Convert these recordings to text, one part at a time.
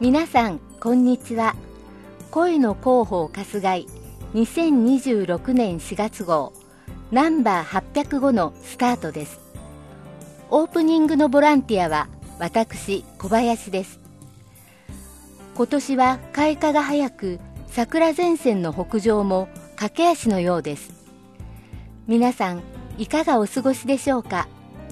皆さんこんにちは。声の広報春日井2026年4月号ナンバー805のスタートです。オープニングのボランティアは私小林です。今年は開花が早く、桜前線の北上も駆け足のようです。皆さんいかがお過ごしでしょうか。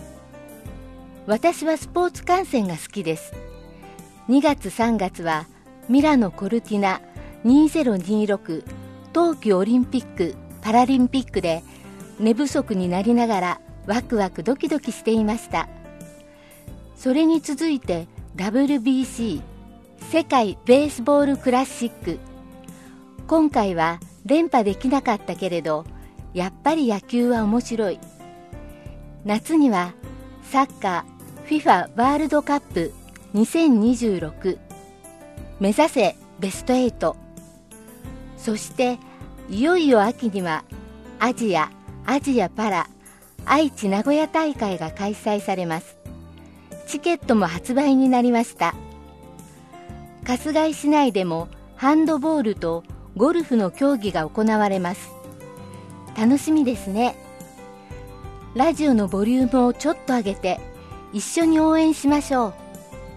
私はスポーツ観戦が好きです。2月3月はミラノコルティナ2026冬季オリンピック・パラリンピックで寝不足になりながらワクワクドキドキしていました。それに続いて WBC 世界ベースボールクラシック。今回は連覇できなかったけれど、やっぱり野球は面白い。夏にはサッカー FIFA ワールドカップ2026目指せベスト8。そしていよいよ秋にはアジアパラ愛知名古屋大会が開催されます。チケットも発売になりました。春日井市内でもハンドボールとゴルフの競技が行われます。楽しみですね。ラジオのボリュームをちょっと上げて一緒に応援しましょう。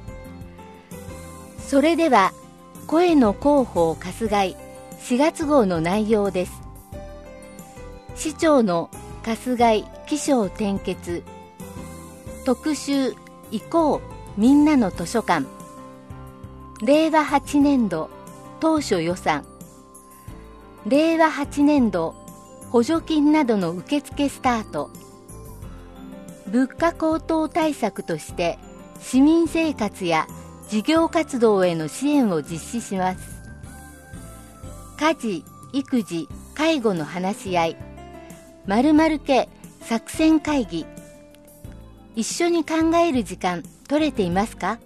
それでは声の広報春日井4月号の内容です。市長の春日井起承転結特集行こうみんなの図書館。令和8年度当初予算。令和8年度補助金などの受付スタート。物価高騰対策として市民生活や事業活動への支援を実施します。家事・育児・介護の話し合い、〇〇家作戦会議。一緒に考える時間取れていますか。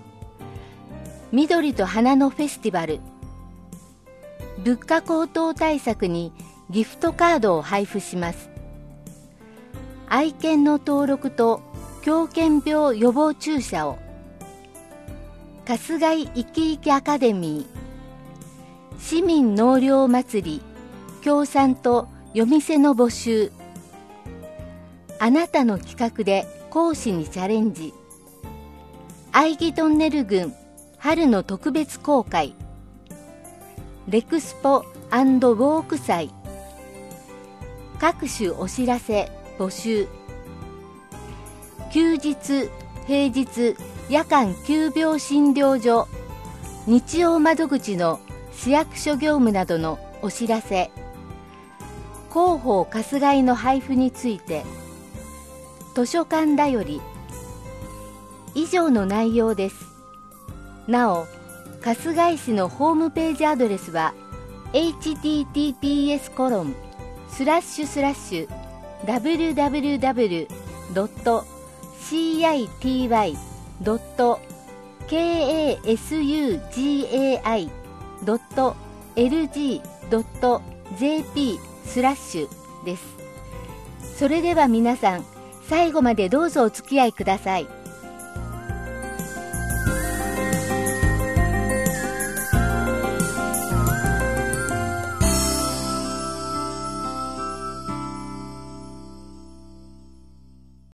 緑と花のフェスティバル。物価高騰対策にギフトカードを配布します。愛犬の登録と狂犬病予防注射を。春日井いきいきアカデミー。市民納涼祭り協賛と夜店の募集。あなたの企画で講師にチャレンジ。愛木トンネル群春の特別公開。レクスポ&ウォーク祭。各種お知らせ募集。休日平日夜間急病診療所日曜窓口の市役所業務などのお知らせ。広報春日井の配布について。図書館だより。以上の内容です。なお春日井市のホームページアドレスは https://www.city.kasugi.lg.jp/ です。それでは皆さん最後までどうぞお付き合いください。